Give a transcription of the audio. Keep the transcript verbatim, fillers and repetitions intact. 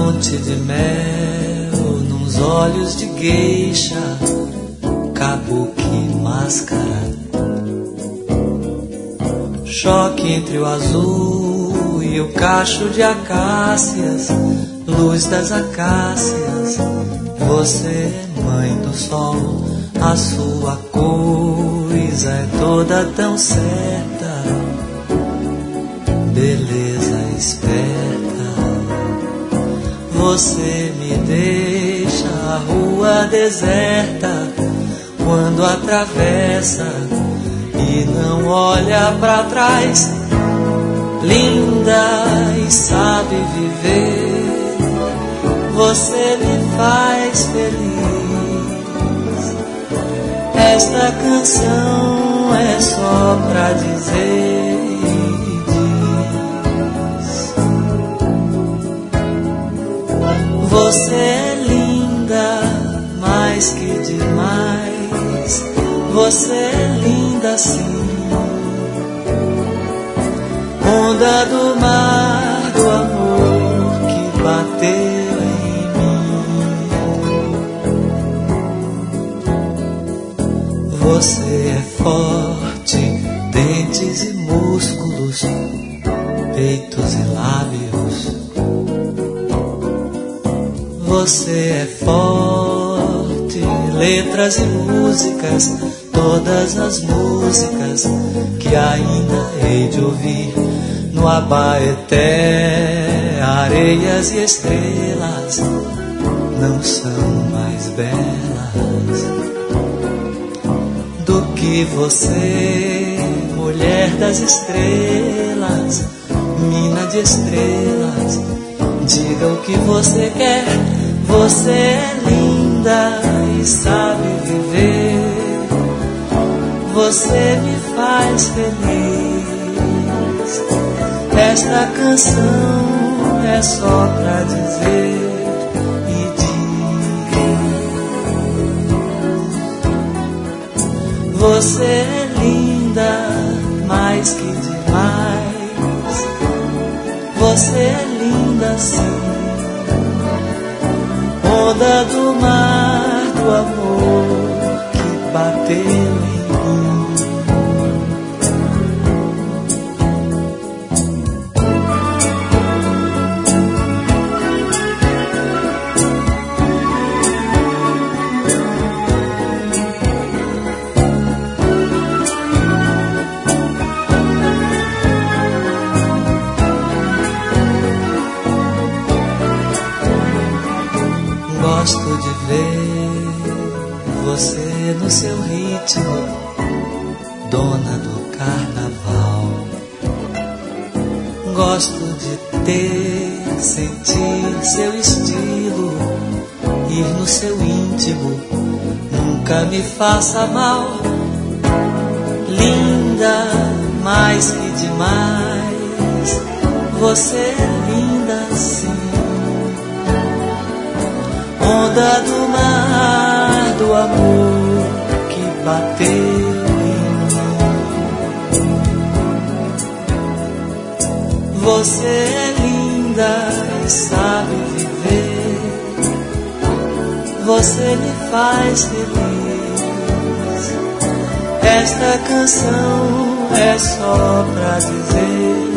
fonte de mel, nos olhos de geisha, kabuki máscara. Choque entre o azul e o cacho de acácias, luz das acácias. Você é mãe do sol, a sua coisa é toda tão certa, beleza esperta. Você me deixa a rua deserta quando atravessa e não olha pra trás. Linda e sabe viver, você me faz feliz. Esta canção é só pra dizer e diz: você é linda, mais que demais. Você é linda sim, onda do mar do amor que bateu em mim. Você é forte, dentes e músculos, peitos e lábios. Você é forte, letras e músicas, todas as músicas que ainda hei de ouvir no Abaeté. Areias e estrelas não são mais belas do que você, mulher das estrelas, mina de estrelas. Diga o que você quer, você é linda e sabe viver. Você me faz feliz. Esta canção é só pra dizer e diz: você é linda, mais que demais. Você é linda sim, onda do mar do amor que bateu em Gosto de ver você no seu ritmo, dona do carnaval. Gosto de ter, sentir seu estilo, ir no seu íntimo, nunca me faça mal. Linda, mais que demais, você é linda sim. Onda do mar do amor que bateu em mim. Você é linda e sabe viver. Você me faz feliz. Esta canção é só pra dizer